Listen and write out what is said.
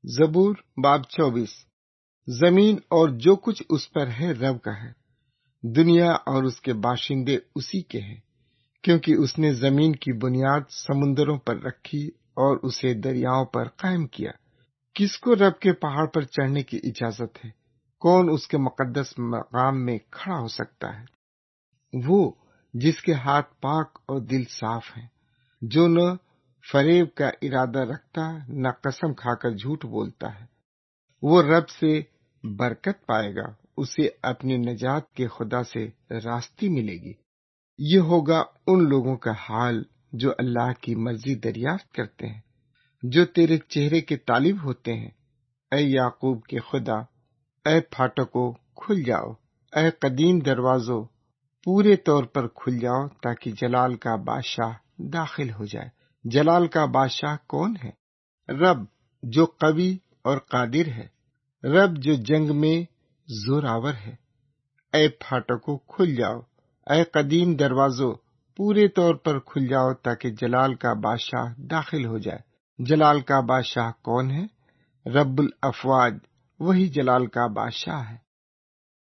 زبور باب 24۔ زمین اور جو کچھ اس پر ہے رب کا ہے، دنیا اور اس کے باشندے اسی کے ہیں، کیونکہ اس نے زمین کی بنیاد سمندروں پر رکھی اور اسے دریاؤں پر قائم کیا۔ کس کو رب کے پہاڑ پر چڑھنے کی اجازت ہے؟ کون اس کے مقدس مقام میں کھڑا ہو سکتا ہے؟ وہ جس کے ہاتھ پاک اور دل صاف ہیں، جو نہ فریب کا ارادہ رکھتا، نہ قسم کھا کر جھوٹ بولتا ہے۔ وہ رب سے برکت پائے گا، اسے اپنی نجات کے خدا سے راستی ملے گی۔ یہ ہوگا ان لوگوں کا حال جو اللہ کی مرضی دریافت کرتے ہیں، جو تیرے چہرے کے طالب ہوتے ہیں۔ اے یعقوب کے خدا، اے پھاٹکوں کھل جاؤ، اے قدیم دروازوں پورے طور پر کھل جاؤ، تاکہ جلال کا بادشاہ داخل ہو جائے۔ جلال کا بادشاہ کون ہے؟ رب جو قوی اور قادر ہے، رب جو جنگ میں زوراور ہے۔ اے پھاٹکوں کھل جاؤ، اے قدیم دروازوں پورے طور پر کھل جاؤ، تاکہ جلال کا بادشاہ داخل ہو جائے۔ جلال کا بادشاہ کون ہے؟ رب الافواج، وہی جلال کا بادشاہ ہے۔